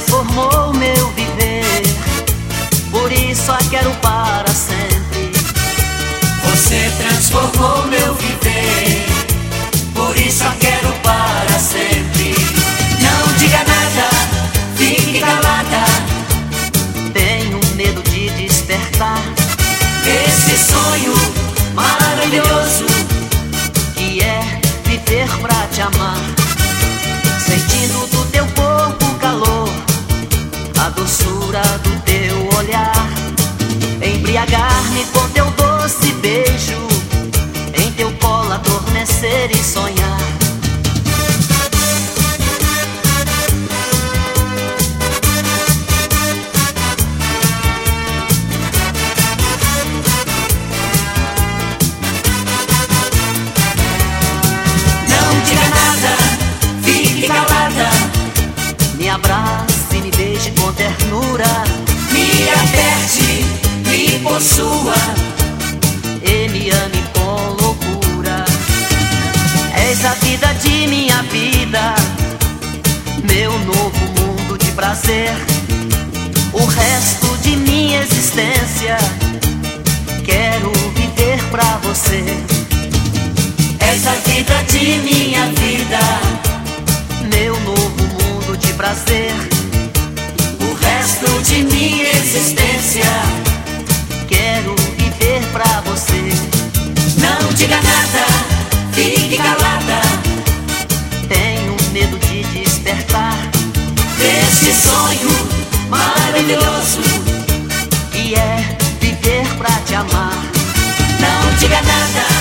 transformou meu viver, por isso a quero para sempre. Você transformou meu viver, por isso a quero para sempre. Não diga nada, fique calada. Tenho medo de despertar Esse sonho maravilhoso que é viver pra te amar, sentindo do teu corpo o calor, a doçura do teu olhar, embriagar-me com teu doce beijo, em teu colo adormecer e sonhar. Não diga nada, fique calada. Me abrace, me beije com ternura, Me aperte, me possua. e me ame com loucura. És a vida de minha vida, meu novo mundo de prazer, o resto de minha existência quero viver pra você. És a vida de minha vida, Meu novo mundo de prazer, o resto de minha existência. quero viver pra você. Não diga nada, fique calada. Tenho medo de despertar Desse sonho maravilhoso que é viver pra te amar. Não diga nada,